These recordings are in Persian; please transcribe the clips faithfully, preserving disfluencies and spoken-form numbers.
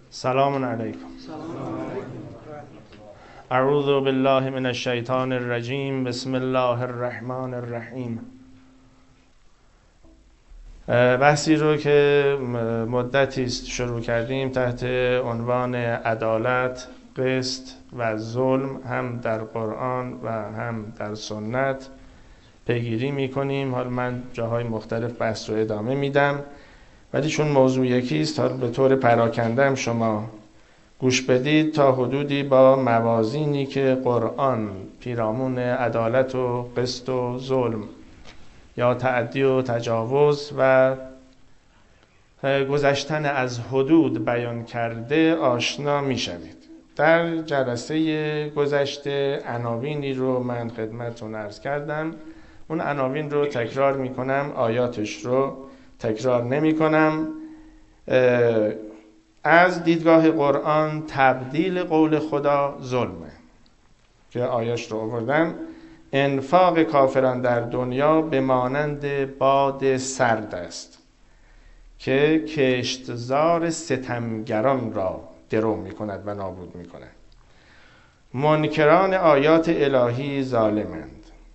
سلام علیکم. اعوذ بالله من الشیطان الرجیم. بسم الله الرحمن الرحیم. بحثی رو که مدتی است شروع کردیم تحت عنوان عدالت، قسط و ظلم هم در قرآن و هم در سنت پیگیری میکنیم. حالا من جاهای مختلف بحث رو ادامه میدم، ولی چون موضوع یکی است حالا به طور پراکنده هم شما گوش بدید تا حدودی با موازینی که قرآن پیرامون عدالت و قسط و ظلم یا تعدی و تجاوز و گذشتن از حدود بیان کرده آشنا میشوید. در جلسه گذشته عناوینی رو من خدمتتون عرض کردم، اون عناوین رو تکرار میکنم، آیاتش رو تکرار نمی کنم. از دیدگاه قرآن تبدیل قول خدا ظلمه که آیاش رو آوردم. انفاق کافران در دنیا به مانند باد سرد است که کشتزار ستمگران را درو می کند و نابود می کند. منکران آیات الهی ظالمند.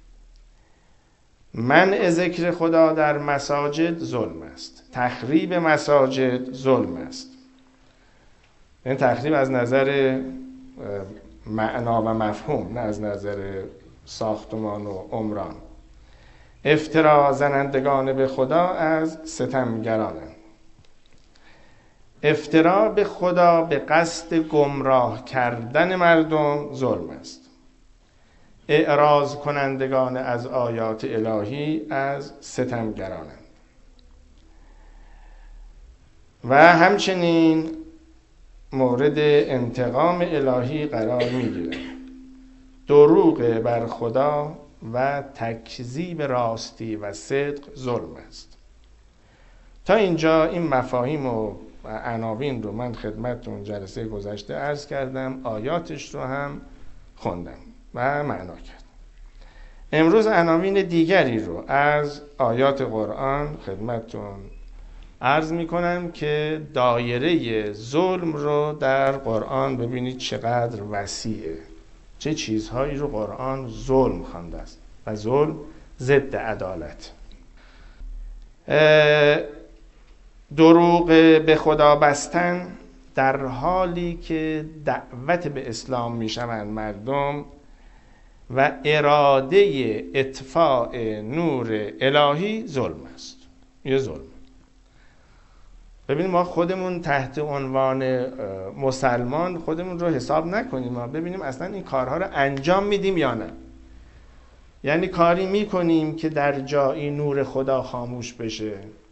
منع ذکر خدا در مساجد ظلم است. تخریب مساجد ظلم است. این تخریب از نظر معنا و مفهوم، نه از نظر ساختمان و عمران. افترا زنندگان به خدا از ستمگرانند. افترا به خدا به قصد گمراه کردن مردم ظلم است. اعراض کنندگان از آیات الهی از ستمگرانند. و همچنین مورد انتقام الهی قرار میگیره. دروغ بر خدا و تکذیب راستی و صدق ظلم است. تا اینجا این مفاهیم و عناوین رو من خدمتتون جلسه گذشته عرض کردم، آیاتش رو هم خوندم و معنا کردم. امروز عناوین دیگری رو از آیات قرآن خدمتتون عرض میکنم که دایره ظلم رو در قرآن ببینید چقدر وسیعه، چه چیزهایی رو قرآن ظلم خوانده است و ظلم ضد عدالت. دروغ به خدا بستن در حالی که دعوت به اسلام میشوند مردم و اراده اطفاء نور الهی ظلم است. یه ظلم. ببینیم ما خودمون تحت عنوان مسلمان خودمون رو حساب نکنیم، ما ببینیم اصلا این کارها رو انجام میدیم یا نه. یعنی کاری میکنیم که در جایی نور خدا خاموش بشه.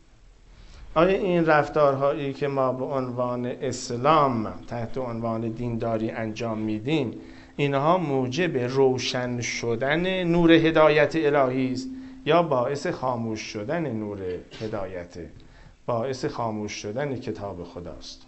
آیا این رفتارهایی که ما به عنوان اسلام تحت عنوان دینداری انجام میدیم اینها موجب روشن شدن نور هدایت الهی است یا باعث خاموش شدن نور هدایت، باعث خاموش شدن کتاب خداست؟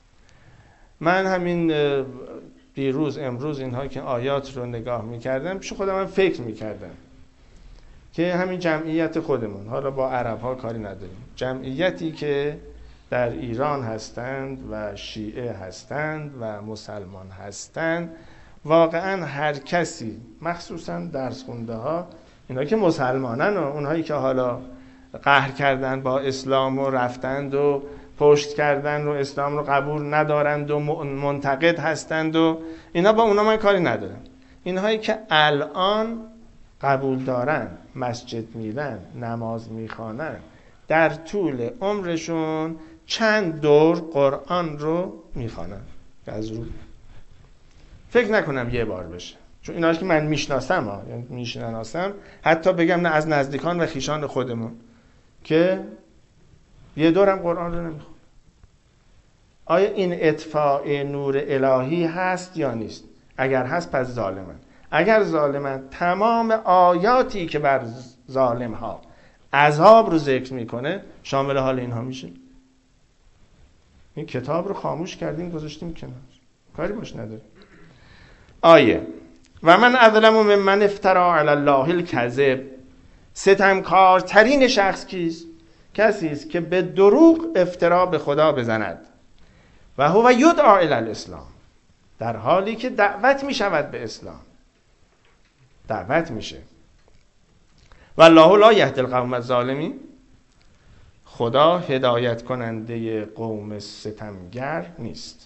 من همین دیروز امروز اینها که آیات رو نگاه میکردم پیش خودم هم فکر میکردم که همین جمعیت خودمون، حالا با عرب ها کاری نداریم، جمعیتی که در ایران هستند و شیعه هستند و مسلمان هستند، واقعا هر کسی مخصوصا درس خونده ها، اینا که مسلمانن و اونهایی که حالا قهر کردن با اسلام و رفتند و پشت کردن و اسلام رو قبول ندارند و منتقد هستند و اینا، با اونا من کاری ندارم. اینهایی که الان قبول دارن، مسجد میرن، نماز میخوانن، در طول عمرشون چند دور قرآن رو میخوانن از رو، فکر نکنم یه بار بشه، چون ایناش که من میشناسم ها، یعنی میشناسم، حتی بگم نه از نزدیکان و خیشان خودمون که یه دورم قرآن رو نمیخون. آیا این اطفاء نور الهی هست یا نیست؟ اگر هست پس ظالمن. اگر ظالمن، تمام آیاتی که بر ظالم ها عذاب رو ذکر میکنه شامل حال اینها میشه. این کتاب رو خاموش کردیم گذاشتیم کنار، کاری باش نداریم. آیه و من اظلم ممن افترا علی الله الکذب. ستمکارترین شخص کیست؟ کسی است که به دروغ افترا به خدا بزند. و هو یدعا الی الاسلام، در حالی که دعوت می شود به اسلام، دعوت میشه. والله لا یهدی القوم الظالمین، خدا هدایت کننده قوم ستمگر نیست.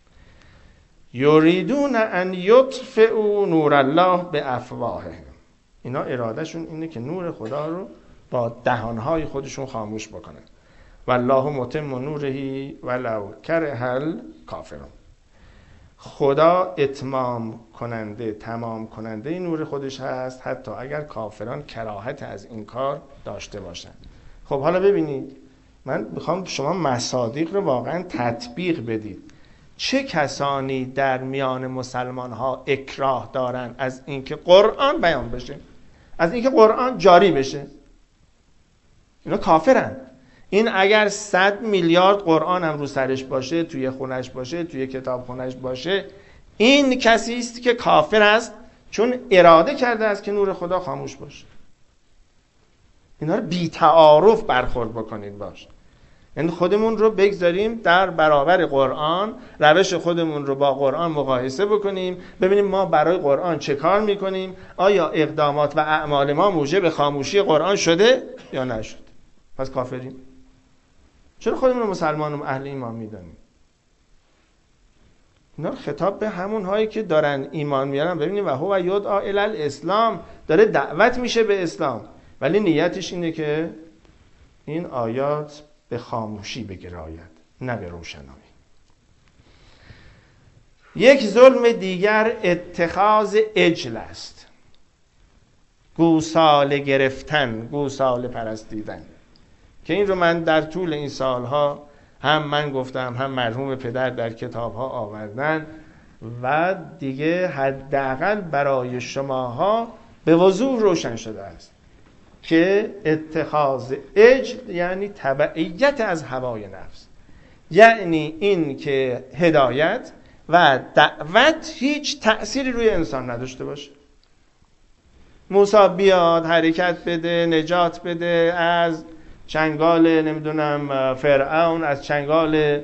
یریدون ان یطفئوا نور الله بافواههم، اینا ارادهشون اینه که نور خدا رو با دهانهای خودشون خاموش بکنن. والله متم نوره ولو کره الکافرون، خدا اتمام کننده، تمام کننده نور خودش هست حتی اگر کافران کراهت از این کار داشته باشن. خب حالا ببینید، من میخوام شما مصادیق رو واقعا تطبیق بدید. چه کسانی در میان مسلمان ها اکراه دارن از اینکه قرآن بیان بشه، از اینکه قرآن جاری بشه؟ اینا کافرن. این اگر صد میلیارد قرآن هم رو سرش باشه، توی خونش باشه، توی کتاب خونش باشه، این کسی است که کافر است، چون اراده کرده است که نور خدا خاموش باشه. اینا رو بی تعارف برخورد بکنید باش. یعنی خودمون رو بگذاریم در برابر قرآن، روش خودمون رو با قرآن مقایسه بکنیم، ببینیم ما برای قرآن چه کار میکنیم، آیا اقدامات و اعمال ما موجب خاموشی قرآن شده یا نشد. پس کافریم. چرا خودمون رو مسلمان و اهل ایمان میدانیم؟ اینا خطاب به همون هایی که دارن ایمان میارن. ببینیم و هو یدعا الی الاسلام، داره دعوت میشه به اسلام، ولی نیتش اینه که این آیات به خاموشی بگراید، نه به روشنایی. یک ظلم دیگر اتخاذ عجل است، گوساله گرفتن، گوساله پرستیدن، که این رو من در طول این سالها هم من گفتم، هم مرحوم پدر در کتابها آوردن و دیگه حداقل برای شماها به وضوح روشن شده است که اتخاذ عجل یعنی تبعیت از هوای نفس، یعنی این که هدایت و دعوت هیچ تأثیری روی انسان نداشته باشه. موسی بیاد حرکت بده، نجات بده از چنگال نمیدونم فرعون، از چنگال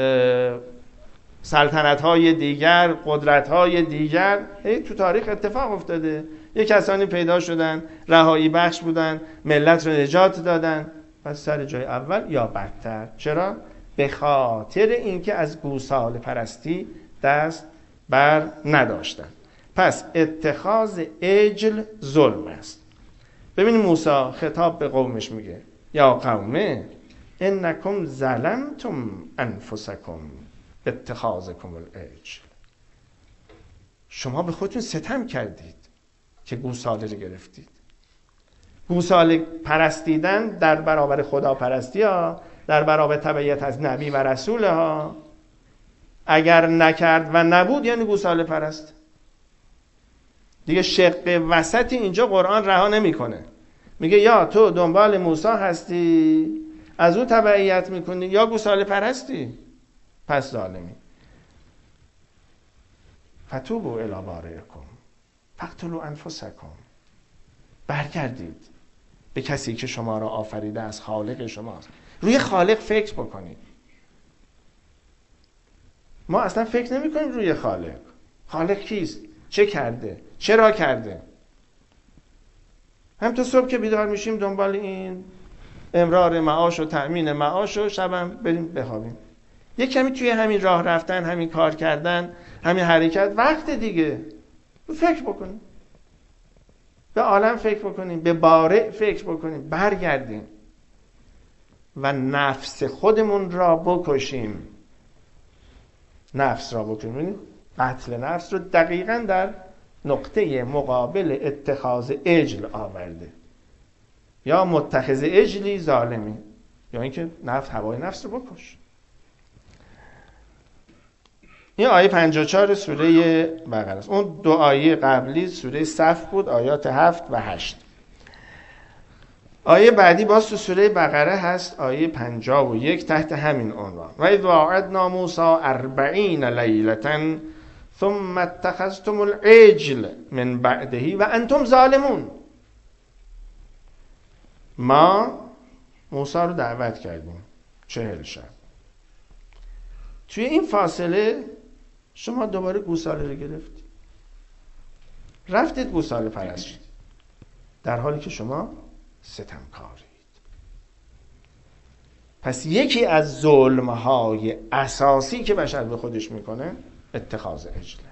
سلطنت‌های دیگر، قدرت‌های دیگر. تو تاریخ اتفاق افتاده، یک کسانی پیدا شدن، رهایی بخش بودن، ملت رو نجات دادن، پس سر جای اول یا بدتر. چرا؟ به خاطر اینکه از گوساله پرستی دست بر نداشتن. پس اتخاذ عجل ظلم است. ببینید موسی خطاب به قومش میگه یا قومه انکم ظلمتم انفسکم اتخاذکم العجل، شما به خودتون ستم کردید که گوساله رو گرفتید. گوساله پرستیدن در برابر خدا پرستی ها، در برابر تبعیت از نبی و رسول ها، اگر نکرد و نبود یعنی گوساله پرست. دیگه شق وسطی اینجا قرآن رها نمیکنه. میگه یا تو دنبال موسی هستی، از او تبعیت میکنی، یا گوساله پرستی، پس ظالمی. فتوبوا الی بارئکم فاقتلوا انفسکم، برگردید به کسی که شما را آفریده از خالق شماست. روی خالق فکر بکنید. ما اصلا فکر نمی کنیم روی خالق. خالق کیست؟ چه کرده؟ چرا کرده؟ هم تا صبح که بیدار میشیم دنبال این امرار معاش و تأمین معاش و شبم بریم بخوابیم. یک کمی توی همین راه رفتن، همین کار کردن، همین حرکت، وقت دیگه فکر بکنیم، به عالم فکر بکنیم، به بارئ فکر بکنیم، برگردیم و نفس خودمون را بکشیم. نفس را بکنیم. قتل نفس رو دقیقاً در نقطه مقابل اتخاذ عجل آورده. یا متخذ عجلی ظالمی، یا اینکه نفس هوای نفس رو بکش. این آیه پنجاه و چهار سوره بقره است. اون دو آیه قبلی سوره صف بود، آیات هفت و هشت. آیه بعدی باز تو سوره بقره هست، آیه پنجاه و یک، تحت همین عنوان: و اذ وعدنا موسی اربعین لیلة ثم اتخذتم العجل من بعده و انتم ظالمون. ما موسی رو دعوت کردیم چهل شب، توی این فاصله شما دوباره گوساله رو گرفتید، رفتید گوساله پرست شدید، در حالی که شما ستمکارید. پس یکی از ظلم‌های اساسی که بشر به خودش میکنه اتخاذ عجله.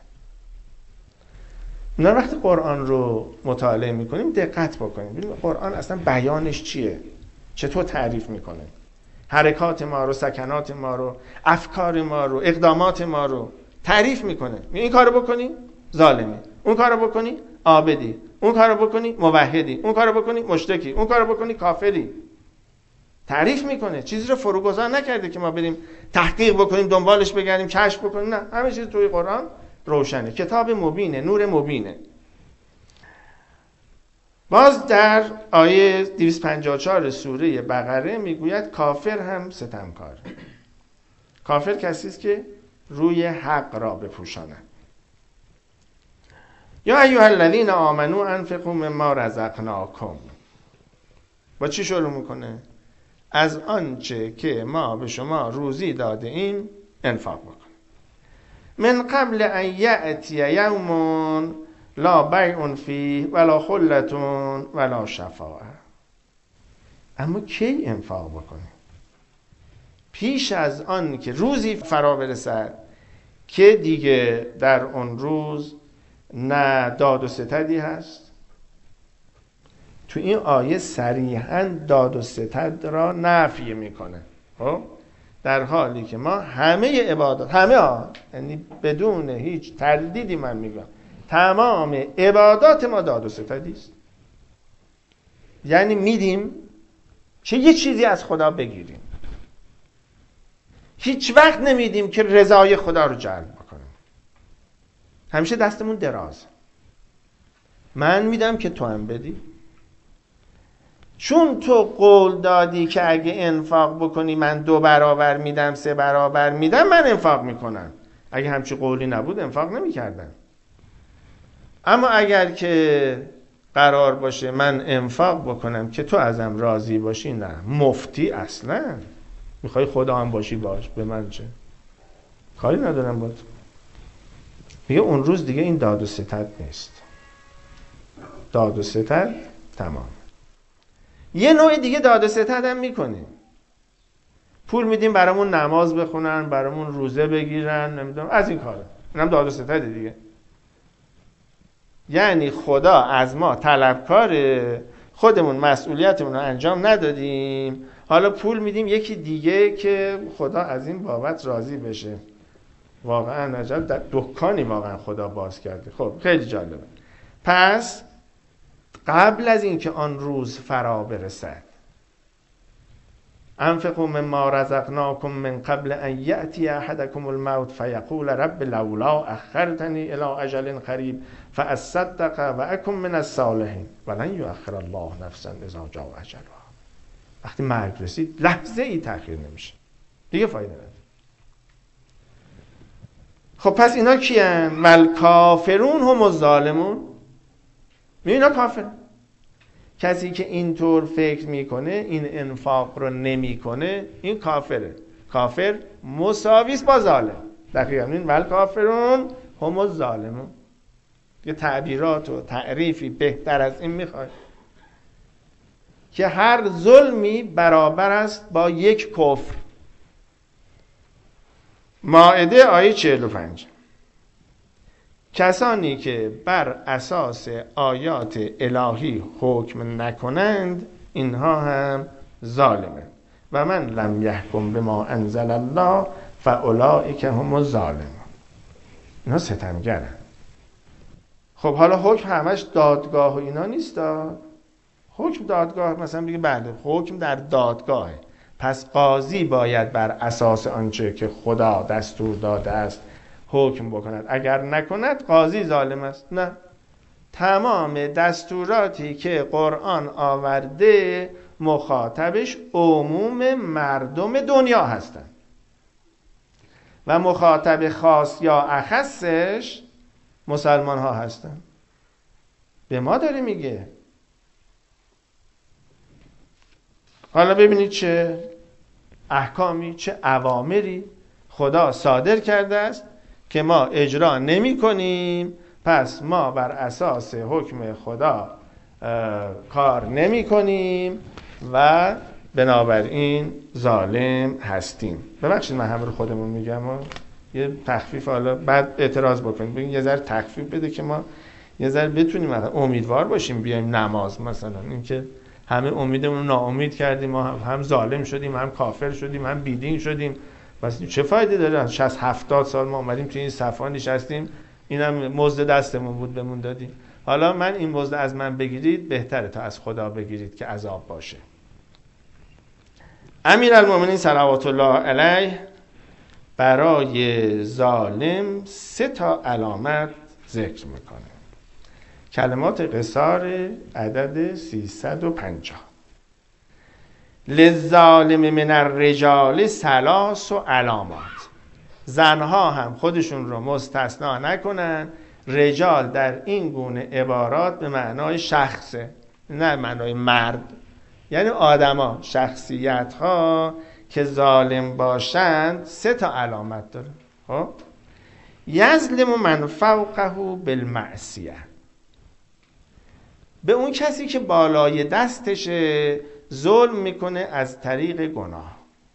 نه وقتی قرآن رو مطالعه میکنیم دقت بکنیم ببینیم قرآن اصلا بیانش چیه، چطور تعریف میکنه حرکات ما رو، سکنات ما رو، افکار ما رو، اقدامات ما رو تعریف میکنه. این کارو بکنی ظالمی، اون کارو بکنی عابدی، اون کارو بکنی موحدی، اون کارو بکنی مشرکی، اون کارو بکنی کافری. تعریف میکنه، چیزی رو فروگذار نکرده که ما بریم تحقیق بکنیم، دنبالش بگردیم، کشف بکنیم. نه، همه چیز توی قرآن روشنه، کتاب مبینه، نور مبینه. باز در آیه دویست و پنجاه و چهار سوره بقره میگوید کافر هم ستمکاره. کافر کسی است که روی حق را بپوشاند. یا ایها الذین آمنوا انفقوا مما رزقناکم. با چی شروع میکنه؟ از آنچه که ما به شما روزی داده ایم انفاق بکن. من قبل ان یأتی یوم لا بیع فیه ولا خلة ولا شفاعة. اما کی انفاق بکنیم؟ پیش از آن که روزی فرا برسد که دیگه در اون روز نه داد و ستدی هست. تو این آیه صریحاً داد و ستد را نفی میکنه. خب در حالی که ما همه عبادات، همه ها، یعنی بدون هیچ تردیدی من میگم تمام عبادات ما داد و ستدی است. یعنی میدیم که یه چیزی از خدا بگیریم، هیچ وقت نمیدیم که رضای خدا رو جلب بکنیم. همیشه دستمون دراز، من میدم که تو هم بدی، چون تو قول دادی که اگه انفاق بکنی من دو برابر میدم، سه برابر میدم، من انفاق میکنم. اگه همچی قولی نبود انفاق نمیکردم. اما اگر که قرار باشه من انفاق بکنم که تو ازم راضی باشی، نه مفتی اصلا. میخوای خدا هم باشی باش، به من چه؟ کاری ندارم با تو. میگه اون روز دیگه این داد و ستد نیست، داد و ستد تمام. یه نوع دیگه داد و ستد هم میکنیم، پول میدیم برامون نماز بخونن، برامون روزه بگیرن، نمیدونم از این کاره، اینم داد و ستد دیگه. یعنی خدا از ما طلبکاره، خودمون مسئولیتمون رو انجام ندادیم، حالا پول میدیم یکی دیگه که خدا از این بابت راضی بشه. واقعا عجب در دکانی واقعا خدا باز کرده. خب خیلی جالبه. پس قبل از اینکه آن روز فرا برسد، انفقوا مما رزقناکم من قبل ان یأتی احدکم الموت فیقول رب لولا اخرتنی الی اجل قریب فاصدق و اکن من الصالحین ولن یؤخر الله نفسا اذا جاء اجلها. وقتی مرگ رسید لحظه ای تأخیر نمیشه، دیگه فایده نداره. خب پس اینا کیان؟ مل کافرون هم الظالمون. اینا کافر. کسی که اینطور فکر میکنه، این انفاق رو نمیکنه، این کافره. کافر مساویس با ظالم. دقیقاً این مل کافرون هم الظالمون. یه تعبیرات و تعریفی بهتر از این میخواد که هر ظلمی برابر است با یک کفر. مائده آیه چهل و پنج. کسانی که بر اساس آیات الهی حکم نکنند اینها هم ظالمند و من لم یحکم بما انزل الله فاولئک هم الظالمون. اینا ستمگرن. خب حالا حکم همش دادگاه و اینا نیست. حکم دادگاه مثلا بگه بله حکم در دادگاهه، پس قاضی باید بر اساس آنچه که خدا دستور داده است حکم بکند، اگر نکند قاضی ظالم است. نه، تمام دستوراتی که قرآن آورده مخاطبش عموم مردم دنیا هستند و مخاطب خاص یا اخصش مسلمان ها هستند. به ما داره میگه. حالا ببینید چه احکامی، چه اوامری خدا صادر کرده است که ما اجرا نمی کنیم، پس ما بر اساس حکم خدا کار نمی کنیم و بنابراین ظالم هستیم. ببخشید من همه رو خودمون میگم و یه تخفیف، حالا بعد اعتراض بکنید بگید یه ذره تخفیف بده که ما یه ذره بتونیم امیدوار باشیم بیایم نماز. مثلا این که همه امیدمون رو ناامید کردیم، ما هم, هم ظالم شدیم، هم کافر شدیم، هم بیدین شدیم، بس چه فایده داره؟ شصت هفتاد سال ما اومدیم توی این صفا نشستیم، اینم مزد دستمون بود بهمون دادیم. حالا من این مزد از من بگیرید بهتره تا از خدا بگیرید که عذاب باشه. امیرالمومنین صلوات الله علیه برای ظالم سه تا علامت ذکر میکنه. کلمات قصار عدد سیصد و پنجاه. للظالم من الرجال ثلاث علامات. زنها هم خودشون رو مستثنا نکنن. رجال در این گونه عبارات به معنای شخصه، نه معنای مرد. یعنی آدما، شخصیت ها که ظالم باشند سه تا علامت داره. خب یظلم من فوقه بالمعصیه، به اون کسی که بالای دستش ظلم میکنه از طریق گناه.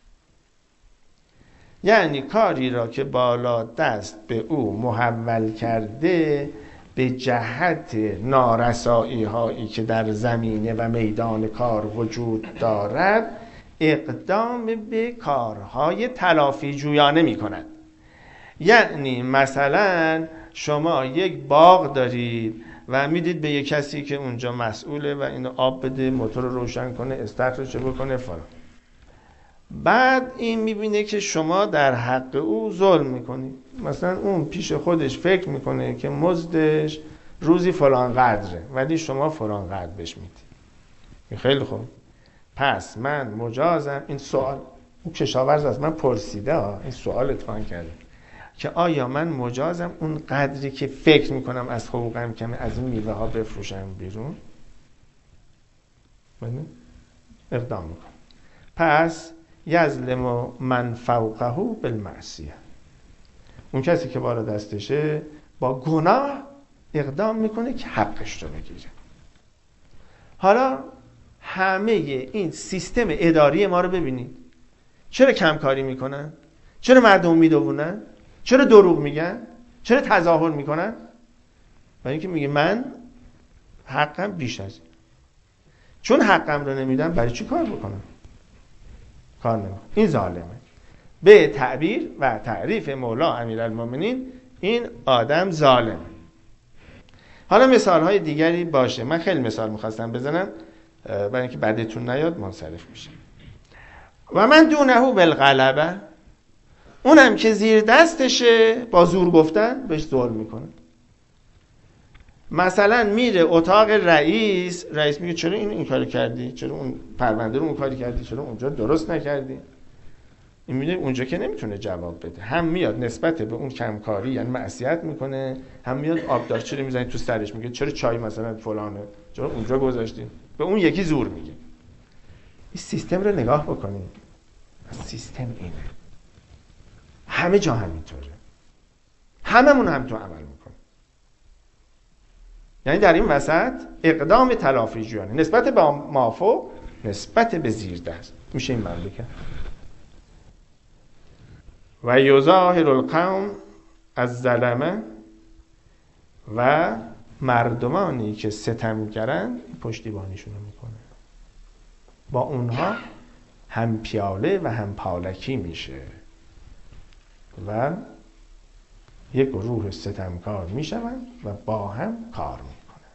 یعنی کاری را که بالا دست به او محول کرده به جهت نارسایی هایی که در زمینه و میدان کار وجود دارد اقدام به کارهای تلافی جویانه می کند. یعنی مثلا شما یک باغ دارید و میدید به یک کسی که اونجا مسئوله و اینو آب بده، موتور رو روشن کنه، استخرش بکنه فلان. بعد این میبینه که شما در حق او ظلم میکنید. مثلا اون پیش خودش فکر میکنه که مزدش روزی فلان قدره ولی شما فلان قدر بهش میدید. خیلی خوب، پس من مجازم. این سوال اون کشاورز از من پرسیده ها، این سوال اتفاق کرده که آیا من مجازم اون قدری که فکر میکنم از حقوقم کمه از این میوه ها بفروشم بیرون؟ بله؟ اقدام میکنم. پس یظلم من فوقه بالمعصیه، اون کسی که بالا دستشه با گناه اقدام میکنه که حقش رو بگیره. حالا همه این سیستم اداری ما رو ببینید، چرا کمکاری میکنن؟ چرا مردم میدوونن؟ چرا دروغ میگن؟ چرا تظاهر میکنن؟ برای اینکه میگه من حقم بیش از این، چون حقم رو نمیدم برای چی کار بکنم؟ کار نمیکنم. این ظالمه. به تعبیر و تعریف مولا امیرالمومنین این آدم ظالمه. حالا مثال های دیگری باشه، من خیلی مثال میخواستم بزنم برای اینکه بعدتون نیاد منصرف میشه. و من دونه بالغلبه، اونم که زیر دستشه با زور گفتن بهش ظلم میکنه. مثلا میره اتاق رئیس، رئیس میگه چرا این این کارو کردی؟ چرا اون پرونده رو اون کاری کردی؟ چرا اونجا درست نکردی؟ این میگه اونجا که نمیتونه جواب بده، هم میاد نسبت به اون کمکاری یعنی معصیت میکنه، هم میاد آبدار چرا میزنی تو سرش، میگه چرا چای مثلا فلانه چرا اونجا گذاشتی؟ به اون یکی زور میگه. این سیستم رو نگاه بکنید، سیستم اینه، همه جا همینطوره، هممون هم تو عمل میکنیم. یعنی در این وسط اقدام تلافی جویانه نسبت به مافوق، نسبت به زیر دست میشه این مملکت. و یظاهر القوم از ظلمه، و مردمانی که ستمگرن پشتیبانیشون رو میکنه، با اونها هم پیاله و هم پالکی میشه و یک گروه ستمکار میشوند و با هم کار میکنن.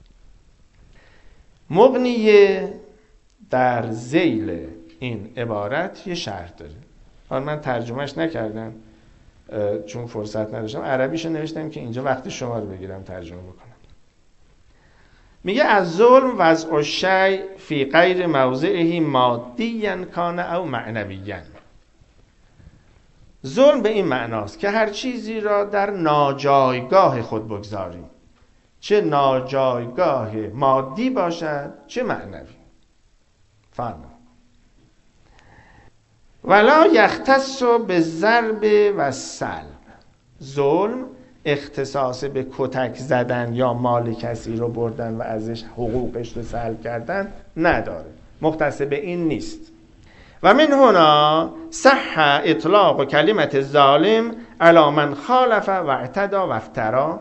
مغنیه در ذیل این عبارت یه شرح داره. حالا من ترجمهش نکردم چون فرصت نداشتم، عربیشو نوشتم که اینجا وقتی شما رو بگیرم ترجمه بکنم. میگه از ظلم وضع الشیء فی غیر موضعه مادیاً کان او معنویاً. ظلم به این معناست که هر چیزی را در ناجایگاه خود بگذاریم، چه ناجایگاه مادی باشد چه معنوی. فرمان ولا یختص بالضرب و سلب، ظلم اختصاص به کتک زدن یا مال کسی رو بردن و ازش حقوقش رو سلب کردن نداره، مختص به این نیست. و من هنا صح اطلاق کلمت ظالم علی من خالف و اعتدى و افترا.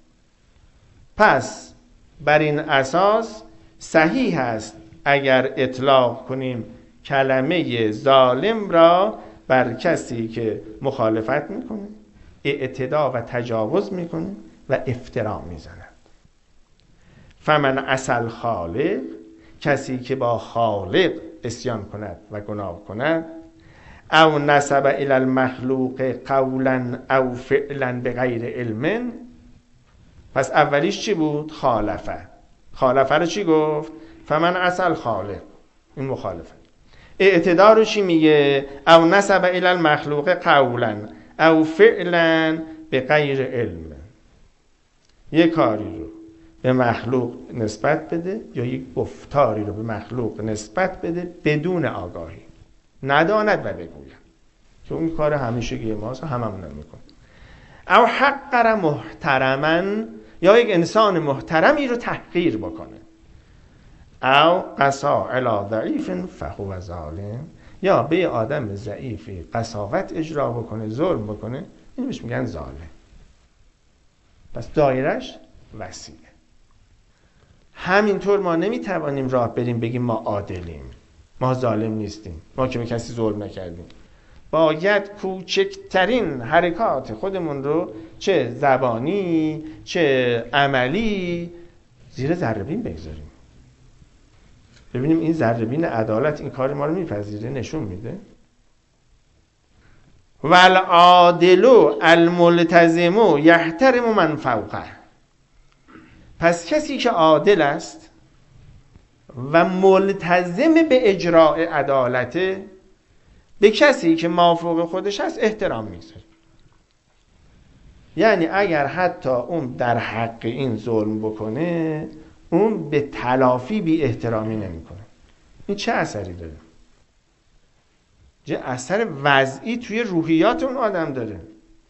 پس بر این اساس صحیح است اگر اطلاق کنیم کلمه ظالم را بر کسی که مخالفت میکنه، اعتدا و تجاوز میکنه و افترا میزند. فمن عصی الخالق، کسی که با خالق عصیان کند و گناه کند، او نسب الی المخلوق قولا او فعلا بغیر علم. پس اولیش چی بود؟ خالفه. خالفه رو چی گفت؟ فمن عصی الخالق، این مخالفه. اعتدا رو چی میگه؟ او نسب الی المخلوق قولا او فعلا بغیر علم، یک کاری رو به مخلوق نسبت بده یا یک گفتاری رو به مخلوق نسبت بده بدون آگاهی، نداند و بگوید که اون کار همیشگی ماست، هممون هم میکنه. او حقر محترما، یا یک انسان محترمی رو تحقیر بکنه. او قسا علی ضعیف فهو ظالم، یا به آدم ضعیفی قساوت اجرا بکنه، ظلم بکنه، این بهش میگن ظالم. پس دایرش وسیعه. همینطور ما نمیتوانیم راه بریم بگیم ما عادلیم، ما ظالم نیستیم، ما که به کسی ظلم نکردیم. باید کوچکترین حرکات خودمون رو چه زبانی چه عملی زیر ذره‌بین بگذاریم، ببینیم این ذره‌بین عدالت این کار ما رو میپذیره، نشون میده. والعادل الملتزم یحترم من فوقه. پس کسی که عادل است و ملتزم به اجراء عدالته، به کسی که مافوق خودش هست احترام میگذاره. یعنی اگر حتی اون در حق این ظلم بکنه، اون به تلافی بی احترامی نمیکنه. این چه اثری داره؟ چه اثر وضعی توی روحیات اون آدم داره.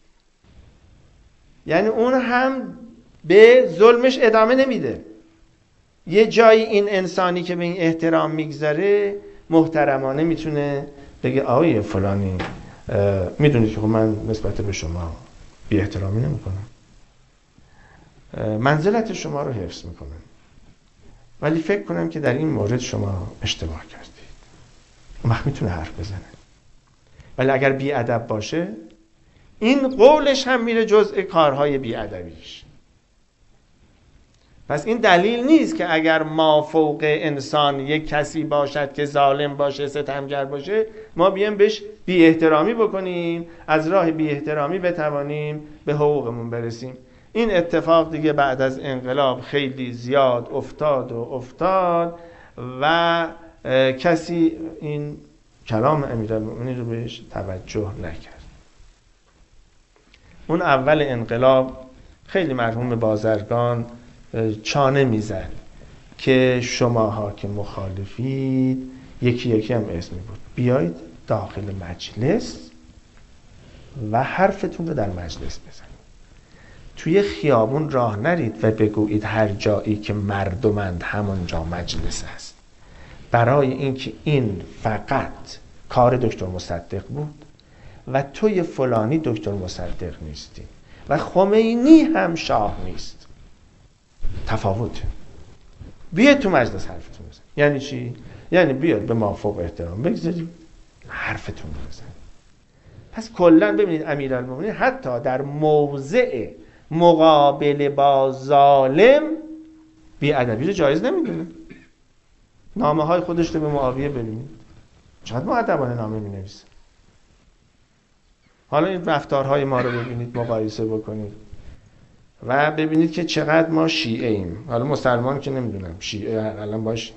یعنی اون هم به ظلمش ادامه نمیده. یه جایی این انسانی که به این احترام میگذاره محترمانه میتونه بگه آقای فلانی میدونید که خب من نسبت به شما بی احترامی نمی کنم، منزلت شما رو حفظ میکنم، ولی فکر کنم که در این مورد شما اشتباه کردید. اون وقت میتونه حرف بزنه. ولی اگر بی ادب باشه، این قولش هم میره جزء کارهای بی ادبیش. پس این دلیل نیست که اگر ما فوق انسان یک کسی باشد که ظالم باشه، ستمگر باشه، ما بیایم بهش بی احترامی بکنیم، از راه بی احترامی بتوانیم به حقوقمون برسیم. این اتفاق دیگه بعد از انقلاب خیلی زیاد افتاد و افتاد و کسی این کلام امیرالمومنین رو بهش توجه نکرد. اون اول انقلاب خیلی مرحوم بازرگان چانه میزد که شماها که مخالفید، یکی یکی هم اسم بود، بیایید داخل مجلس و حرفتون رو در مجلس بزنید. توی خیابون راه نرید و بگویید هر جایی که مردمند همونجا مجلس است. برای اینکه این فقط کار دکتر مصدق بود و توی فلانی دکتر مصدق نیستی و خمینی هم شاه نیست. تفاوت. بیاید تو مجلس حرفتون بزنید. یعنی چی؟ یعنی بیاید به مافوق احترام بگذارید، حرفتون رو بزنید. پس کلا ببینید امیرالمومنین حتی در موضع مقابله با ظالم بی ادبی رو جایز نمیدونه. نامه های خودش رو به معاویه ببینید، چقدر مؤدبانه نامه می‌نویسه. حالا این رفتارهای ما رو ببینید، مقایسه بکنید و ببینید که چقدر ما شیعه ایم. حالا مسلمان که نمیدونم، شیعه الان باش.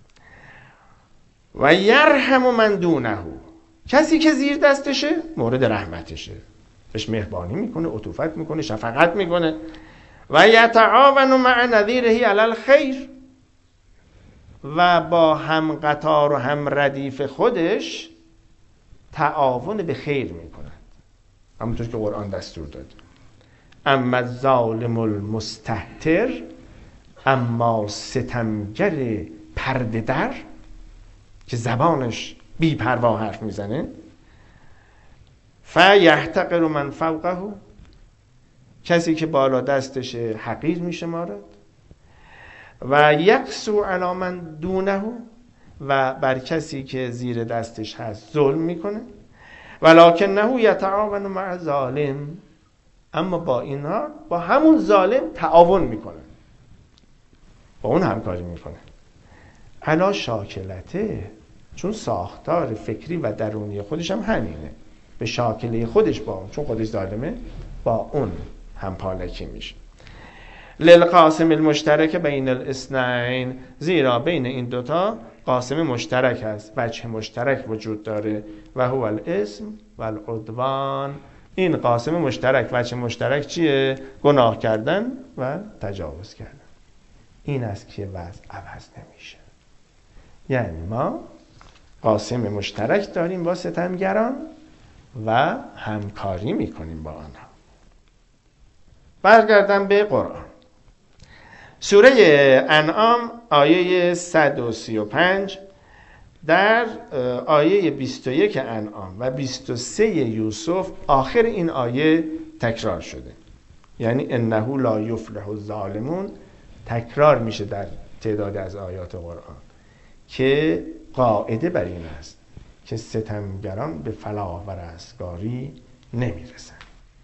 و یرحم من دونه، کسی که زیر دستشه مورد رحمتشه، بهش مهربانی میکنه، عطوفت میکنه، شفقت میکنه. و یتعاون مع نظیره علی الخیر، و با هم قطار و هم ردیف خودش تعاون به خیر میکنند، همونطور که قرآن دستور داد. اما الظالم المستهتر، اما ستمگر پرده در که زبانش بی پروا حرف میزنه، فیحتقر من فوقه، کسی که بالا دستش حقیر میشمارد، و یقسو علی من دونه، و بر کسی که زیر دستش هست ظلم میکنه، ولکنه یتعاون مع ظالم، اما با اینها با همون ظالم تعاون میکنه، با اون همکاری میکنه. علا شاکلته، چون ساختار فکری و درونی خودش هم همینه، به شاکله خودش با اون، چون خودش ظالمه، با اون هم پالکی میشه. للقاسم المشترک بین الاثنین، زیرا بین این دوتا قاسم مشترک هست، وجه مشترک وجود داره، و هو الاسم و العدوان. این قاسم مشترک، وجه مشترک چیه؟ گناه کردن و تجاوز کردن. این است که وضع عوض نمیشه. یعنی ما قاسم مشترک داریم با ستمگران و همکاری میکنیم با آنها. برگردم به قرآن. سوره انعام آیه صد و سی و پنج، در آیه بیست و یک انعام و بیست و سه یوسف آخر این آیه تکرار شده. یعنی انه لا یفلح الظالمون تکرار میشه در تعداد از آیات قرآن که قاعده بر این است که ستمگران به فلاح و رستگاری نمیرسن.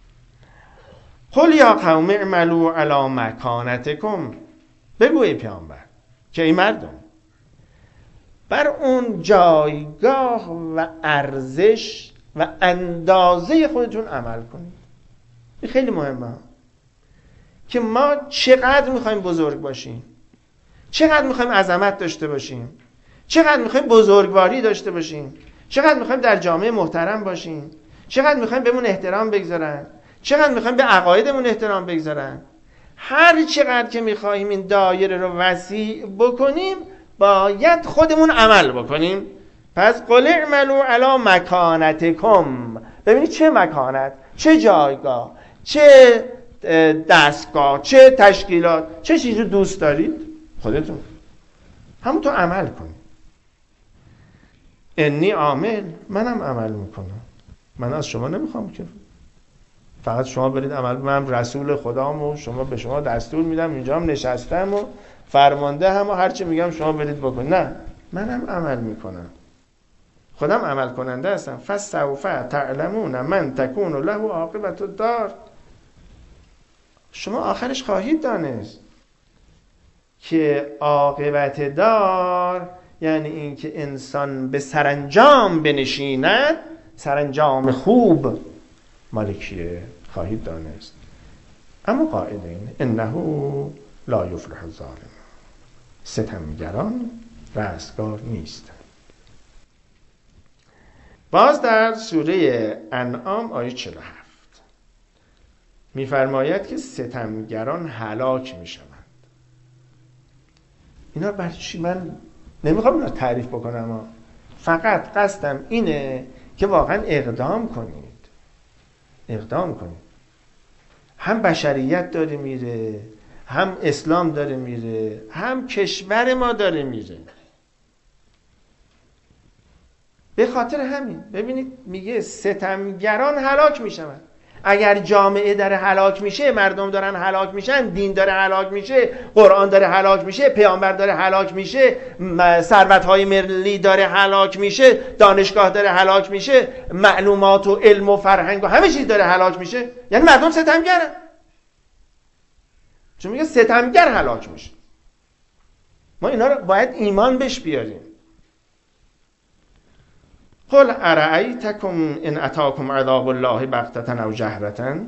قل یا قوم اعملوا علی مکانتکم، بگو ای پیامبر که ای مردم بر اون جایگاه و ارزش و اندازه خودتون عمل کنید. این خیلی مهمه که ما چقدر میخوایم بزرگ باشیم، چقدر میخوایم عظمت داشته باشیم، چقدر میخوایم بزرگواری داشته باشیم، چقدر میخوایم در جامعه محترم باشیم، چقدر میخوایم بهمون احترام بگذارن، چقدر میخوایم به عقایدمون احترام بگذارن. هر چقدر که میخوایم این دایره رو وسیع بکنیم باید خودمون عمل بکنیم. پس قل اعملوا علی مکانتکم، ببینید چه مکانت، چه جایگاه، چه دستگاه، چه تشکیلات، چه چیزی دوست دارید خودتون همون تو عمل کنید. انی عامل، منم عمل میکنم، من از شما نمیخوام که فقط شما برید عمل، من رسول خدام و شما به شما دستور میدم، اینجا هم نشستم و فرمانده هم و هرچی میگم شما برید بکنید. نه، منم عمل میکنم، خودم عمل کننده هستم. فسوف تعلمون من تکون له عاقبت الدار، شما آخرش خواهید دانست که عاقبت دار یعنی این که انسان به سرانجام بنشیند، سرانجام خوب مالکیه، خواهید دانست. اما قاعده اینه انه لا یفلح الظالم، ستمگران رستگار نیستند. باز در سوره انعام آیه چهل و هفت می‌فرماید که ستمگران هلاک می‌شوند. اینا برای چی؟ من نمیخوام اینا تعریف بکنم، اما فقط قصدم اینه که واقعا اقدام کنید، اقدام کنید. هم بشریت داره میره، هم اسلام داره میره، هم کشور ما داره میره. به خاطر همین ببینید میگه ستمگران هلاک میشن. اگر جامعه داره هلاک میشه، مردم دارن هلاک میشن، دین داره هلاک میشه، قرآن داره هلاک میشه، پیامبر داره هلاک میشه، ثروت‌های ملی داره هلاک میشه، دانشگاه داره هلاک میشه، معلومات و علم و فرهنگ و همه چیز داره هلاک میشه، یعنی مردم ستمگرن. چون میگه ستمگر هلاک میشه. ما اینا رو باید ایمان بهش بیاریم. قل ارأیتکم ان اتاکم عذاب الله بغتة او جهرة،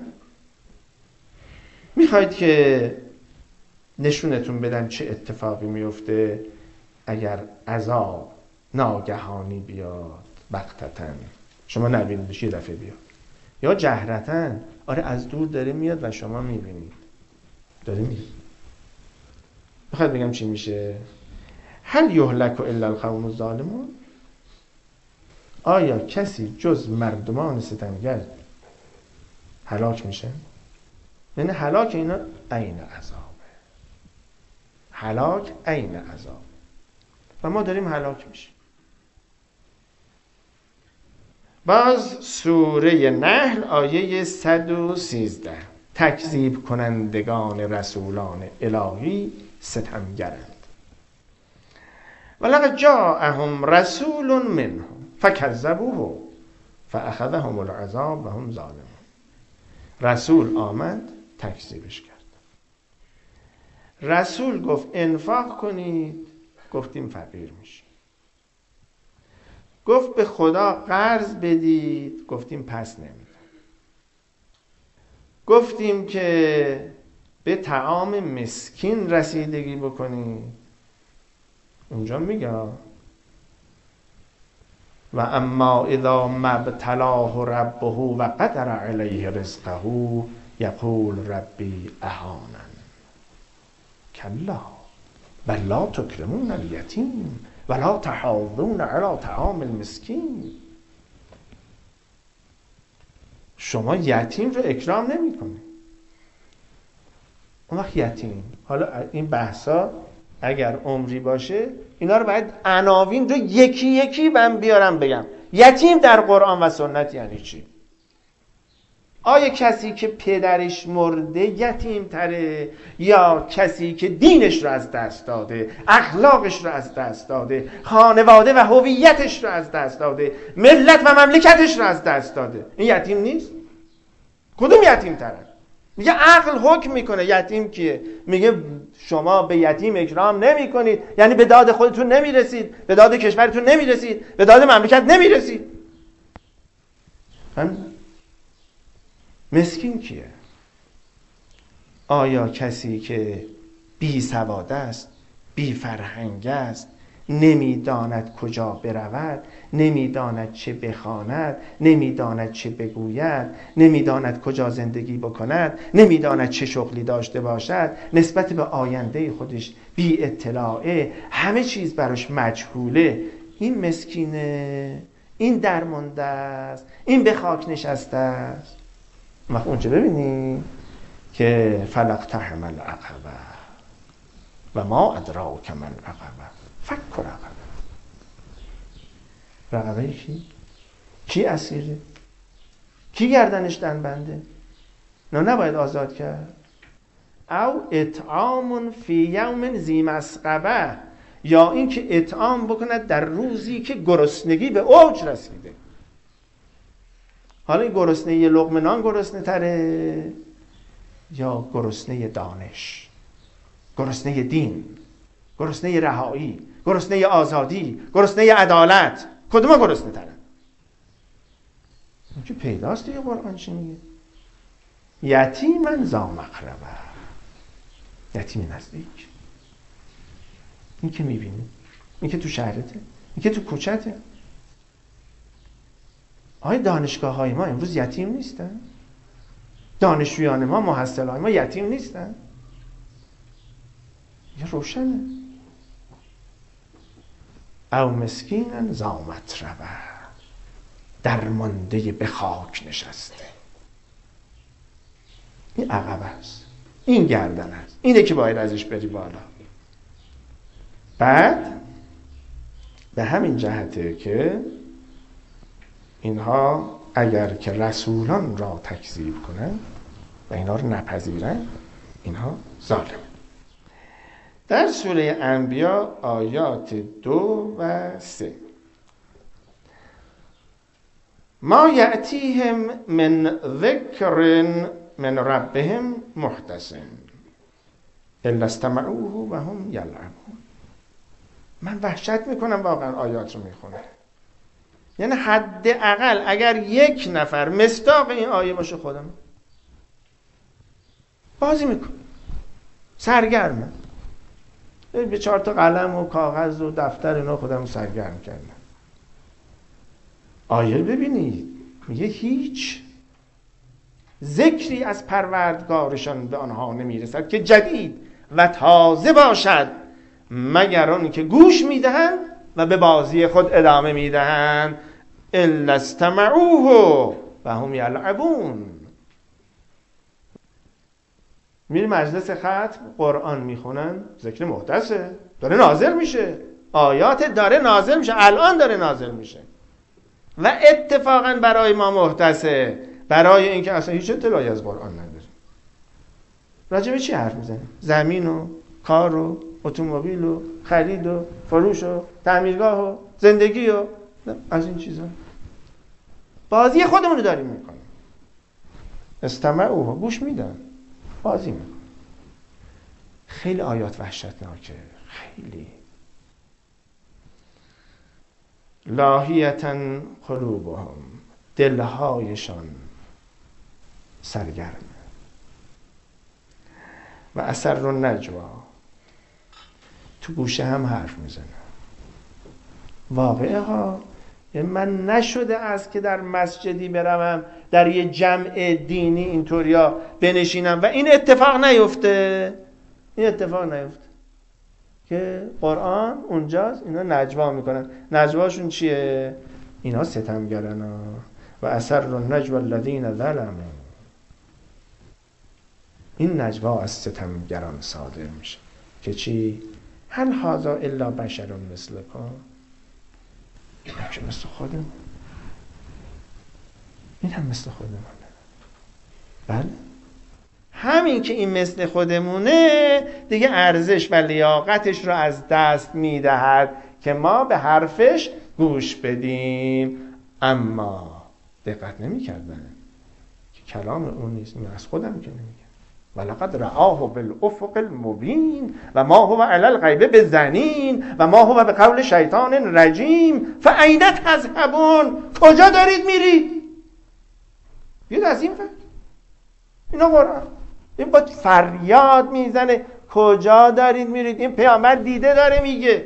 میخواید که نشونتون بدن چه اتفاقی میفته اگر عذاب ناگهانی بیاد، بغتة شما نبینیدش یه دفعه بیاد، یا جهرة آره از دور داره میاد و شما میبینید داره میاد. میخواید بگم چی میشه؟ هل یهلک الا القوم الظالمون، آیا کسی جز مردمان ستمگر هلاک میشه؟ یعنی هلاک اینا عین عذابه، هلاک عین عذاب و ما داریم هلاک میشیم. باز سوره نحل آیه صد و سیزده، تکذیب کنندگان رسولان الهی ستمگرند. ولقد جاءهم رسول منهم فکذبوه فاخذهم العذاب وهم ظالمون. رسول آمد تکذیبش کرد. رسول گفت انفاق کنید، گفتیم فقیر میشیم. گفت به خدا قرض بدید، گفتیم پس نمیدیم. گفتیم که به طعام مسکین رسیدگی بکنید، اونجا میگه و اما اذا مبتلاه ربه و قدر علیه رزقه یقول ربی اهانن کلا بل لا تکرمون الیتیم ولا تحاضون علی طعام المسکین. شما یتیم رو اکرام نمی کنید. اون وقت یتیم، حالا این بحثا اگر عمری باشه اینا رو باید عناوین رو یکی یکی من بیارم بگم. یتیم در قرآن و سنت یعنی چی؟ آیا کسی که پدرش مرده یتیم تره یا کسی که دینش رو از دست داده، اخلاقش رو از دست داده، خانواده و هویتش رو از دست داده، ملت و مملکتش رو از دست داده؟ این یتیم نیست؟ کدوم یتیم تره؟ میگه عقل حکم میکنه یتیم کیه؟ میگه شما به یتیم اکرام نمی کنید، یعنی به داد خودتون نمیرسید، به داد کشورتون نمیرسید، به داد مملکت نمیرسید. هم؟ مسکین کیه؟ آیا کسی که بی سواد است، بی فرهنگ است، نمیداند کجا برود، نمیداند چه بخواند، نمیداند چه بگوید، نمیداند کجا زندگی بکند، نمیداند چه شغلی داشته باشد، نسبت به آینده خودش بی اطلاعه، همه چیز براش مجهوله، این مسکینه، این درمانده است، این به خاک نشسته است. وقت اونجا ببینی که فلاقتحم العقبه و ما ادراک ما العقبه فک رقبه. رقبه کی؟ کی اسیره؟ کی گردنش دنبنده؟ نه نباید آزاد کرد. او اطعام فی یوم ذی مسغبه، یا اینکه اطعام بکند در روزی که گرسنگی به اوج رسیده. حالا این گرسنه یه لقمه نان گرسنه تره یا گرسنه دانش، گرسنه دین، گرسنه رهایی، گرسنه آزادی، گرسنه عدالت؟ کدوم گرسنه تره؟ این که پیداست دیگه. قرآن چی میگه؟ یتیمن ذا مقربه، یتیم نزدیک. این که میبینی، این که تو شهرته، این که تو کوچته. آیا دانشگاه های ما امروز یتیم نیستن؟ دانشجویان ما، محصل های ما یتیم نیستن؟ یه روشنه. او مسکینن ذا متربه، درمانده به خاک نشسته. این عقبه است، این گردن است، اینه که باید ازش بری بالا. بعد به همین جهته که اینها اگر که رسولان را تکذیب کنند و اینا رو نپذیرند، اینها ظالم. در سوره انبیا آیات دو و سه، ما یأتیهم من ذکر من ربهم محدث الا استمعوه و هم یلعبون. من وحشت میکنم واقعا آیات رو میخونم. یعنی حداقل اگر یک نفر مصداق این آیه باشه خودم بازی میکنم، سرگرمه، به چهار تا قلم و کاغذ و دفتر اینا خودم سرگرم کردم. آیه ببینید میگه هیچ ذکری از پروردگارشان به آنها نمیرسد که جدید و تازه باشد مگر آن که گوش میدهند و به بازی خود ادامه میدهند. الا استمعوه و هم یلعبون. میری مجلس ختم قرآن میخونن، ذکر محدثه، داره نازل میشه، آیات داره نازل میشه، الان داره نازل میشه و اتفاقا برای ما محدثه، برای اینکه اصلا هیچ اطلاعی از قرآن نداره. راجع به چی حرف میزنیم؟ زمین و کار و اتومبیل و خرید و فروش و تعمیرگاه و زندگی و از این چیزا. بازی خودمون رو داریم میکنیم. استمعوا، گوش میدن، بازی میکنن. خیلی آیات وحشتناکه، خیلی. لاهیتن قلوبهم، دلهایشان سرگرمه. و اثر النجوا، تو گوشه هم حرف میزنه. واقعه ها، من نشده است که در مسجدی بروم، در یه جمع دینی اینطوریا بنشینم و این اتفاق نیفته. این اتفاق نیفته که قرآن اونجاست، اینا نجوا میکنن. نجواشون چیه؟ اینا ستمگرن ها. و اثر النجوا الذین ظلموا، این نجوا از ستمگران صادر میشه که چی؟ هل هذا الا بشر مثلکم، این هم که مثل خودمون، این هم مثل خودمونه. بله، همین که این مثل خودمونه دیگه ارزش و لیاقتش رو از دست میدهد که ما به حرفش گوش بدیم. اما دقت نمی‌کردن که کلام اون نیست، این از خودم که نمیگم. ولقد رآه بالافق المبین و ما هو علی الغیب بضنین و ما هو بقول شیطان رجیم فاین تذهبون، کجا دارید میرید؟ بیاد از این فکر. اینا قرآن، این با فریاد میزنه کجا دارید میرید؟ این پیامبر دیده داره میگه.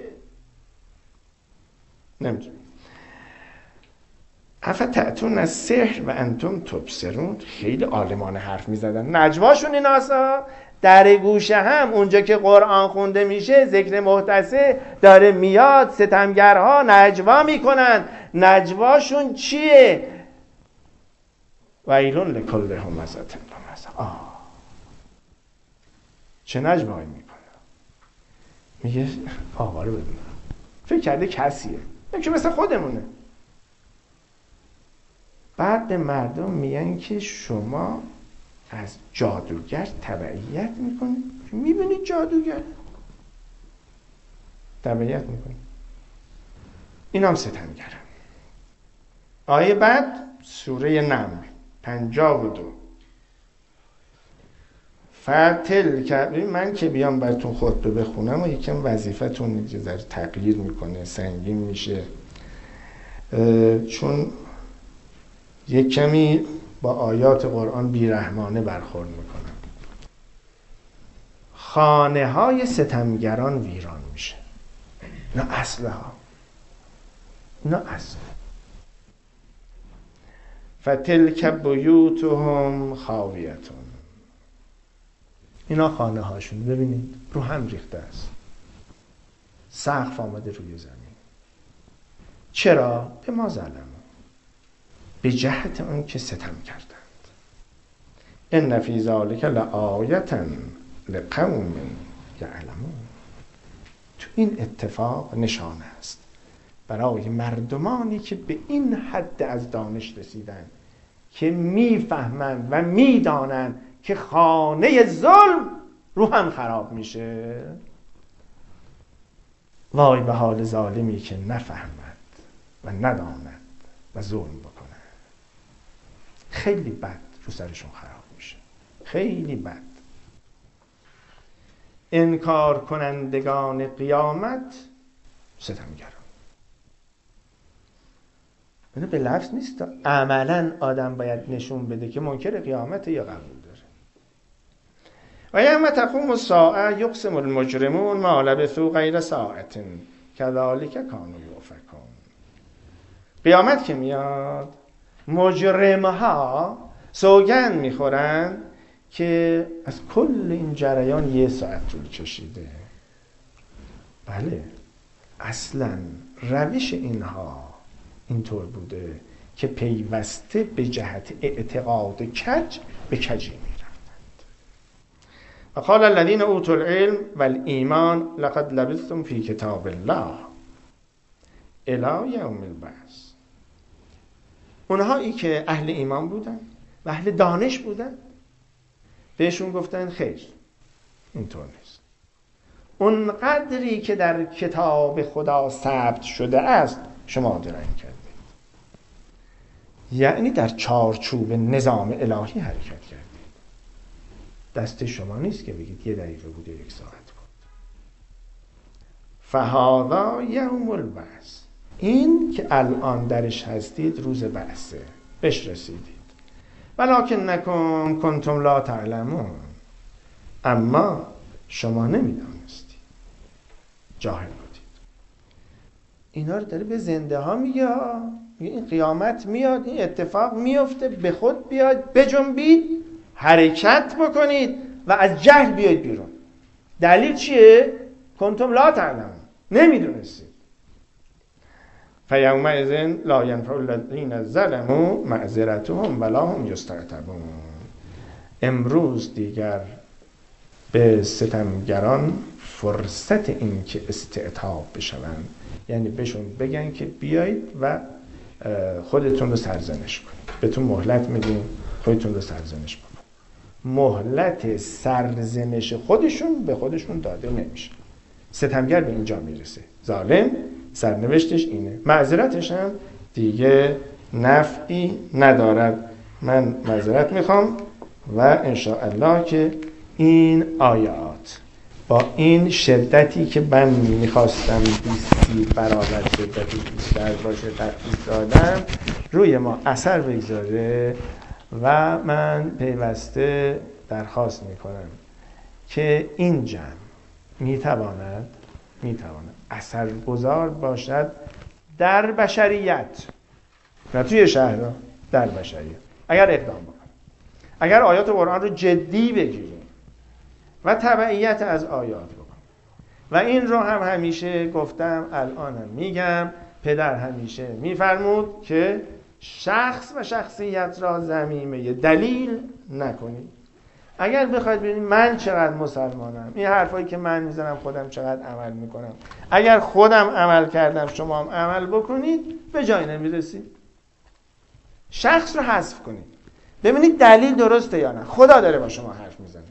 نمیدونم. افتأتون السحر و انتم تبصرون. خیلی عالمانه حرف میزدن. نجواشون این آسا در گوشه هم اونجا که قرآن خونده میشه، ذکر محدثه داره میاد، ستمگرها نجوا میکنن. نجواشون چیه؟ ویلون لکل همزة لمزة. آه چه نجوایی میکنه؟ میگه آقا رو ببینم، فکر کرده کسیه، که مثل خودمونه. بعد به مردم میگن که شما از جادوگر تبعیت میکنید. میبینید جادوگر تبعیت میکنید. این هم ستمگرن. آیه بعد سوره نمل پنجاه و دو. فتل که من که بیام براتون خطبه بخونم و یکم وظیفتون یه ذره تغییر میکنه، سنگین میشه، چون یک کمی با آیات قرآن بیرحمانه برخورد میکنم. خانه های ستمگران ویران میشه. نه اصله ها، نه اصله. فتلک بیوتهم خاویتون. اینا خانه هاشون ببینید رو هم ریخته است، سقف آمده روی زمین. چرا؟ به ما ظلموا، به جهت اون که ستم کردند. ان فی ذلک لآیة لقوم یعلمون. تو این اتفاق نشانه است برای مردمانی که به این حد از دانش رسیدن که میفهمند و میدانند که خانه ظلم رو هم خراب میشه. وای به حال ظالمی که نفهمد و نداند و ظلم بکنه. خیلی بد رو سرشون خراب میشه، خیلی بد. انکار کنندگان قیامت ستمگران. اینه به لفظ نیست، عملا آدم باید نشون بده که منکر قیامت یا قبول داره. و یوم تقوم الساعه یقسم المجرمون ما لبثوا غیر ساعة کذلک کانوا یؤفکون. قیامت که میاد، مجرمها سوگند میخورن که از کل این جریان یه ساعت طول کشیده. بله، اصلا روش اینها اینطور بوده که پیوسته به جهت اعتقاد کج به کجی می‌روند. و قال الذين اوتوا العلم والایمان لقد لبثتم فی کتاب الله الی یوم البعث. اونهایی که اهل ایمان بودن و اهل دانش بودن بهشون گفتن خیر، اینطور نیست. اون قدری که در کتاب خدا ثبت شده است شما درنگ کردید، یعنی در چارچوب نظام الهی حرکت کردید. دست شما نیست که بگید یه دقیقه بود یک ساعت بود. فهذا یوم البعث، این که الان درش هستید روز بعثه، بهش رسیدید. ولکنکم کنتم لا تعلمون، اما شما نمیدانستید، جاهل بودید. اینا رو داره به زنده ها میگه. این قیامت میاد، این اتفاق میفته، به خود بیاید، بجنبید، حرکت بکنید و از جهل بیاید بیرون. دلیل چیه؟ کنتم لا تعلمون، نمیدونستید. فیومئذ لا ینفع الذین ظلموا معذرتهم ولا هم یستعتبون. امروز دیگر به ستمگران فرصت این که استعتاب بشوند، یعنی بهشون بگن که بیایید و خودتون رو سرزنش کنید، بهتون مهلت میدیم خودتون رو سرزنش کنید. مهلت سرزنش خودشون به خودشون داده نمیشه. ستمگر به اینجا میرسه، ظالم سرنوشتش اینه، معذرتش هم دیگه نفعی ندارد. من معذرت میخوام و انشاءالله که این آیات با این شدتی که من میخواستم بیستی برابر شدتی بیشتر باشه تخصیص دادم روی ما اثر بگذاره و من پیوسته درخواست میکنم که این جمع میتواند میتواند اثرگذار باشد در بشریت، نه توی شهرها، در بشریت. اگر اقدام بکنیم، اگر آیات قرآن رو جدی بگیریم و تبعیت از آیات بکنیم. و این رو هم همیشه گفتم، الانم میگم، پدر همیشه میفرمود که شخص و شخصیت را ضمیمه دلیل نکنید. اگر بخواید ببینید من چقدر مسلمانم، این حرفایی که من میزنم خودم چقدر عمل میکنم، اگر خودم عمل کردم شما هم عمل بکنید به جای نمیرسید. شخص رو حذف کنید، ببینید دلیل درسته یا نه. خدا داره با شما حرف میزنه،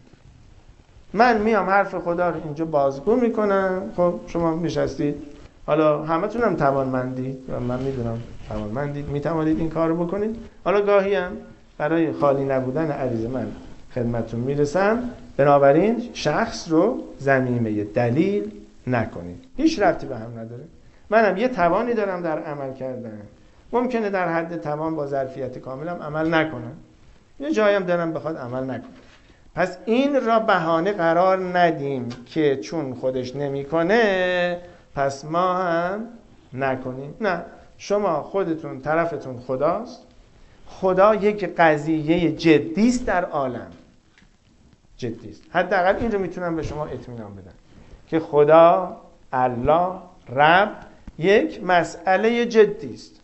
من میام حرف خدا رو اینجا بازگو میکنم. خب شما نشستید، حالا همتون هم توانمندید و من میدونم توانمندید، میتوانید این کار رو بکنید. حالا گاهی هم برای خالی نبودن عریض من خدمتتون میرسم. بنابراین شخص رو ضمیمه دلیل نکنید، هیچ ربطی به هم نداره. منم یه توانی دارم در عمل کردن، ممکنه در حد توان با ظرفیت کاملم عمل نکنم، یه جایم دارم بخواد عمل نکنم. پس این را بهانه قرار ندیم که چون خودش نمیکنه پس ما هم نکنیم. نه، شما خودتون طرفتون خداست. خدا یک قضیه جدی است در عالم، جدی است. حداقل این رو میتونم به شما اطمینان بدم که خدا، الله، رب یک مسئله جدی است.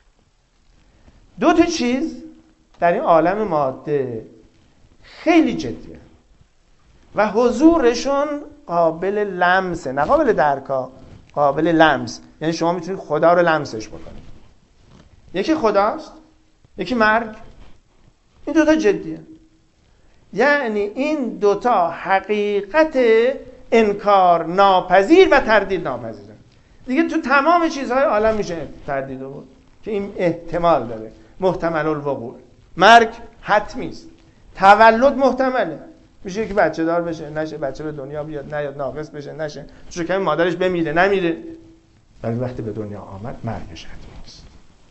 دو تا چیز در این عالم ماده خیلی جدیه و حضورشون قابل لمسه، نه قابل درکا، قابل لمس. یعنی شما میتونید خدا رو لمسش بکنید. یکی خداست، یکی مرگ. این دوتا جدیه. یعنی این دوتا حقیقت انکار ناپذیر و تردید ناپذیره. دیگه تو تمام چیزهای عالم میشه تردید بود که این احتمال داره، محتمل الوقوع. مرگ حتمی است، تولد محتمله، میشه که بچه دار بشه نشه، بچه به دنیا بیاد نیاد، ناقص بشه نشه، چون که مادرش بمیره نمیره، ولی وقتی به دنیا آمد مرگش حتمی است،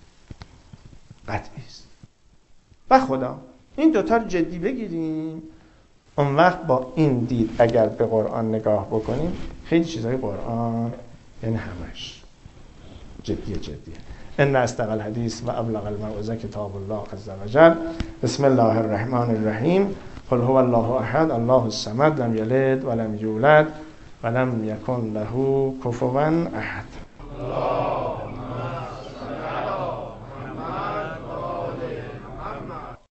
قطعی است. و خدا این دوتا رو جدی بگیریم، اون وقت با این دید اگر به قرآن نگاه بکنیم خیلی چیزهای قرآن یعنی همش جدیه جدیه. ان اصدق الحدیث و ابلغ الموعظه کتاب الله عز وجل. بسم الله الرحمن الرحیم. قل هو الله احد الله الصمد لم یلد ولم یولد ولم یکن له کفوا احد.